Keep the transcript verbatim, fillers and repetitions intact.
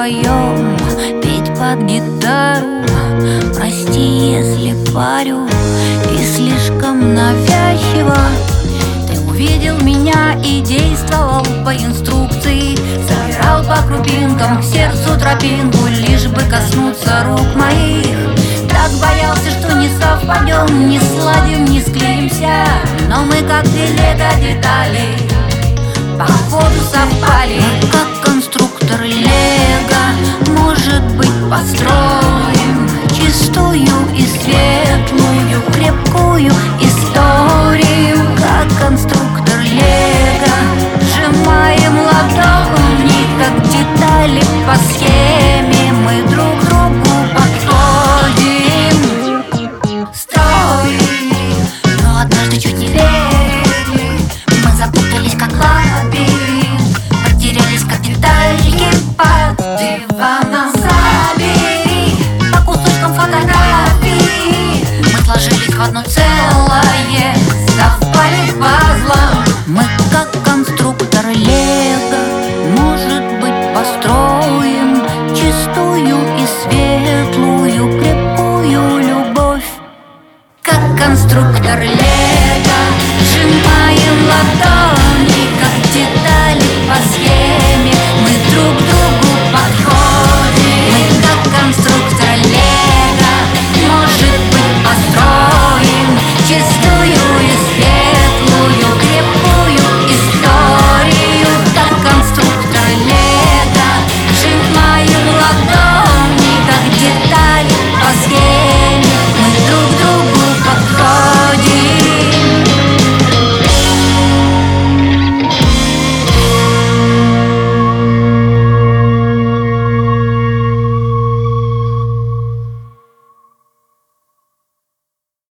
вдвоем петь под гитару. Прости, если парю и слишком навязчиво. Ты увидел меня и действовал по инструкции, собирал по крупинкам к сердцу тропинку, лишь бы коснуться рук моих. Так боялся, что не совпадем, не сладим, не склеимся, но мы как две лего-детали походу совпали. Мы как конструктор лего, может быть, построим чистую и светлую, крепкую историю. Как конструктор лего сжимаем ладони, как детали по схеме. Мы друг другу подходим, строим, но однажды чуть не верили. Мы запутались как лабиринт, потерялись как детальки под диваном. Забери по кусочкам фотографии, мы сложились в одно целое, совпали пазлом. Мы как конструктор лего, может быть, построим чистую и светлую,